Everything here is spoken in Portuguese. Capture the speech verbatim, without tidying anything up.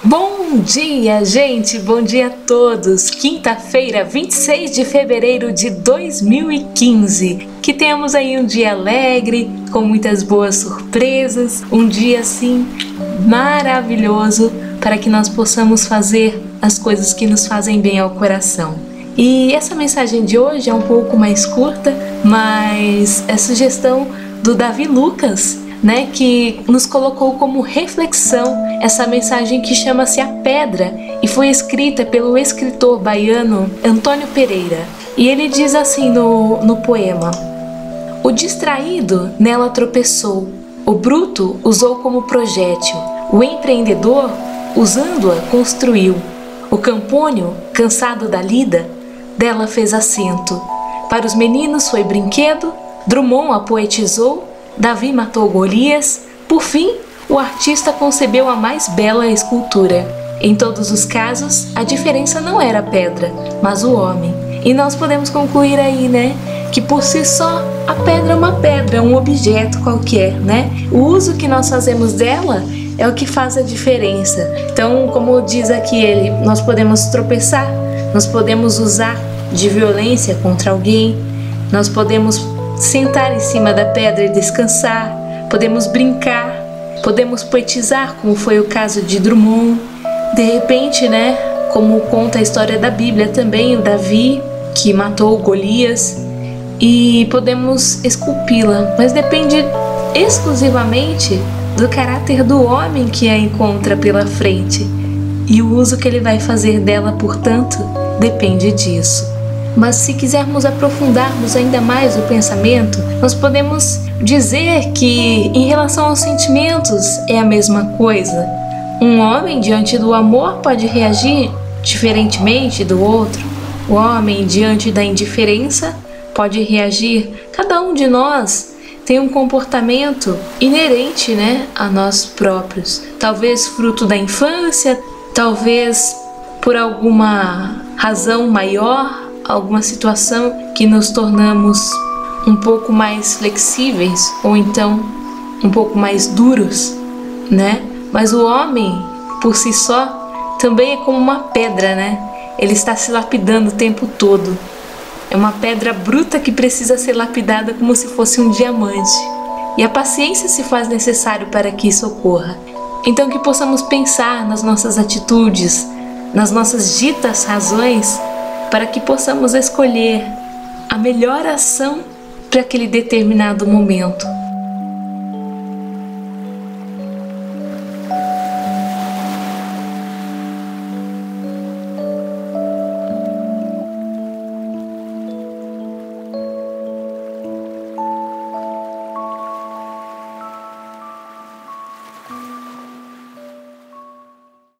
Bom dia, gente! Bom dia a todos! Quinta-feira, vinte e seis de fevereiro de dois mil e quinze. Que tenhamos aí um dia alegre, com muitas boas surpresas, um dia assim maravilhoso para que nós possamos fazer as coisas que nos fazem bem ao coração. E essa mensagem de hoje é um pouco mais curta, mas é sugestão do Davi Lucas, né, que nos colocou como reflexão essa mensagem que chama-se A Pedra e foi escrita pelo escritor baiano Antônio Pereira. E ele diz assim no, no poema: o distraído nela tropeçou, o bruto usou como projétil, o empreendedor, usando-a, construiu, o campônio, cansado da lida, dela fez assento. Para os meninos foi brinquedo, Drummond a poetizou, Davi matou Golias, por fim, o artista concebeu a mais bela escultura. Em todos os casos, a diferença não era a pedra, mas o homem. E nós podemos concluir aí, né, que por si só, a pedra é uma pedra, é um objeto qualquer, né? O uso que nós fazemos dela é o que faz a diferença. Então, como diz aqui ele, nós podemos tropeçar, nós podemos usar de violência contra alguém, nós podemos sentar em cima da pedra e descansar, podemos brincar, podemos poetizar, como foi o caso de Drummond. De repente, né, como conta a história da Bíblia também, o Davi, que matou Golias, e podemos esculpi-la, mas depende exclusivamente do caráter do homem que a encontra pela frente, e o uso que ele vai fazer dela, portanto, depende disso. Mas se quisermos aprofundarmos ainda mais o pensamento, nós podemos dizer que em relação aos sentimentos é a mesma coisa. Um homem diante do amor pode reagir diferentemente do outro. O homem diante da indiferença pode reagir. Cada um de nós tem um comportamento inerente, né, a nós próprios. Talvez fruto da infância, talvez por alguma razão maior, alguma situação que nos tornamos um pouco mais flexíveis ou então um pouco mais duros, né? Mas o homem, por si só, também é como uma pedra, né? Ele está se lapidando o tempo todo. É uma pedra bruta que precisa ser lapidada como se fosse um diamante. E a paciência se faz necessário para que isso ocorra. Então que possamos pensar nas nossas atitudes, nas nossas ditas razões, para que possamos escolher a melhor ação para aquele determinado momento.